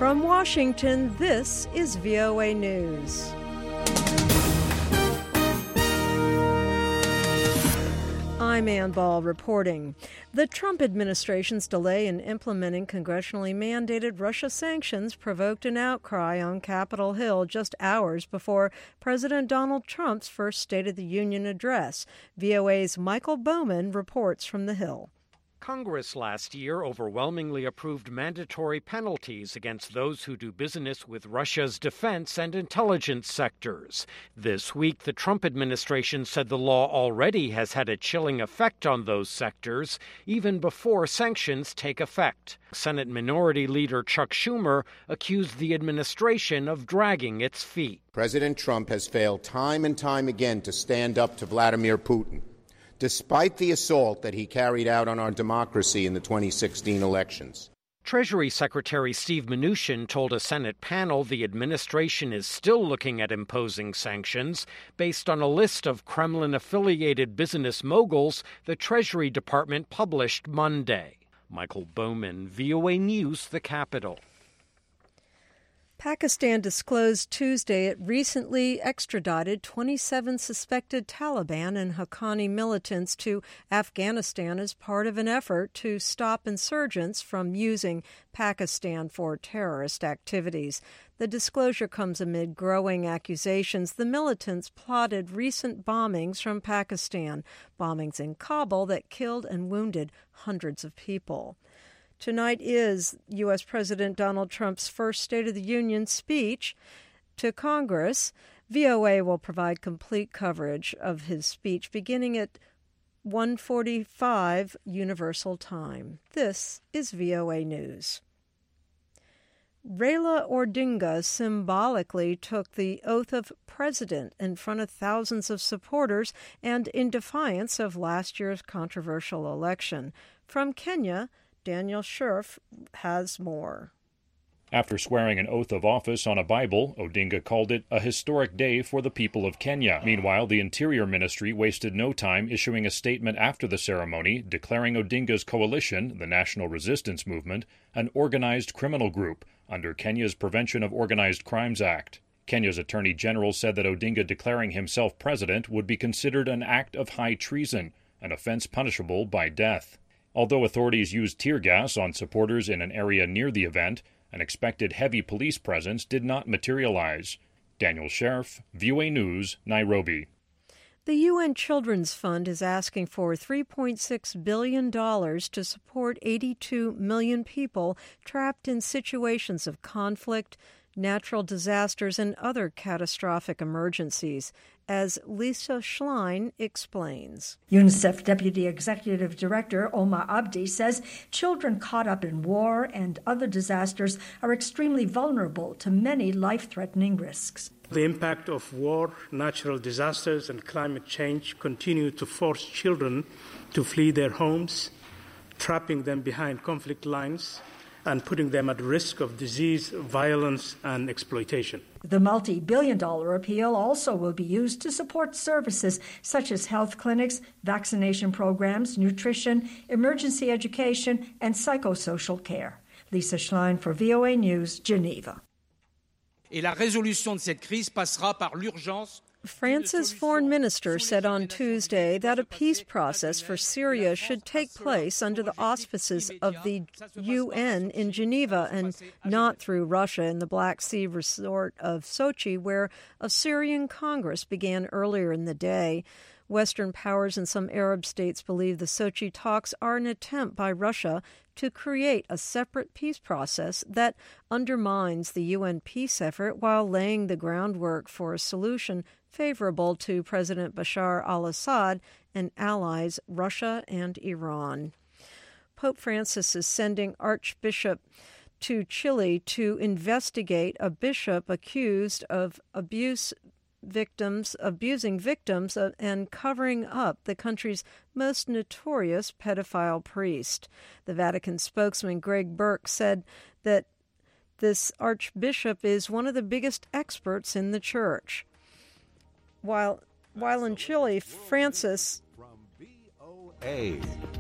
From Washington, this is VOA News. I'm Ann Ball reporting. The Trump administration's delay in implementing congressionally mandated Russia sanctions provoked an outcry on Capitol Hill just hours before President Donald Trump's first State of the Union address. VOA's Michael Bowman reports from the Hill. Congress last year overwhelmingly approved mandatory penalties against those who do business with Russia's defense and intelligence sectors. This week, the Trump administration said the law already has had a chilling effect on those sectors, even before sanctions take effect. Senate Minority Leader Chuck Schumer accused the administration of dragging its feet. President Trump has failed time and time again to stand up to Vladimir Putin, despite the assault that he carried out on our democracy in the 2016 elections. Treasury Secretary Steve Mnuchin told a Senate panel the administration is still looking at imposing sanctions based on a list of Kremlin-affiliated business moguls the Treasury Department published Monday. Michael Bowman, VOA News, the Capitol. Pakistan disclosed Tuesday it recently extradited 27 suspected Taliban and Haqqani militants to Afghanistan as part of an effort to stop insurgents from using Pakistan for terrorist activities. The disclosure comes amid growing accusations the militants plotted recent bombings from Pakistan, bombings in Kabul that killed and wounded hundreds of people. Tonight is U.S. President Donald Trump's first State of the Union speech to Congress. VOA will provide complete coverage of his speech beginning at 1:45 Universal Time. This is VOA News. Raila Odinga symbolically took the oath of president in front of thousands of supporters and in defiance of last year's controversial election. From Kenya, Daniel Scherf has more. After swearing an oath of office on a Bible, Odinga called it a historic day for the people of Kenya. Meanwhile, the Interior Ministry wasted no time issuing a statement after the ceremony declaring Odinga's coalition, the National Resistance Movement, an organized criminal group under Kenya's Prevention of Organized Crimes Act. Kenya's Attorney General said that Odinga declaring himself president would be considered an act of high treason, an offense punishable by death. Although authorities used tear gas on supporters in an area near the event, an expected heavy police presence did not materialize. Daniel Scherf, VOA News, Nairobi. The UN Children's Fund is asking for $3.6 billion to support 82 million people trapped in situations of conflict, natural disasters, and other catastrophic emergencies, as Lisa Schlein explains. UNICEF Deputy Executive Director Omar Abdi says children caught up in war and other disasters are extremely vulnerable to many life-threatening risks. The impact of war, natural disasters, and climate change continue to force children to flee their homes, trapping them behind conflict lines and putting them at risk of disease, violence, and exploitation. The multi-billion-dollar appeal also will be used to support services such as health clinics, vaccination programs, nutrition, emergency education, and psychosocial care. Lisa Schlein for VOA News, Geneva. Et la résolution de cette crise passera par l'urgence. France's foreign minister said on Tuesday that a peace process for Syria should take place under the auspices of the UN in Geneva and not through Russia in the Black Sea resort of Sochi, where a Syrian Congress began earlier in the day. Western powers and some Arab states believe the Sochi talks are an attempt by Russia to create a separate peace process that undermines the UN peace effort while laying the groundwork for a solution favorable to President Bashar al-Assad and allies Russia and Iran. Pope Francis is sending Archbishop to Chile to investigate a bishop accused of abusing victims and covering up the country's most notorious pedophile priest. The Vatican spokesman Greg Burke said that this archbishop is one of the biggest experts in the church. While in Chile, Francis... From VOA.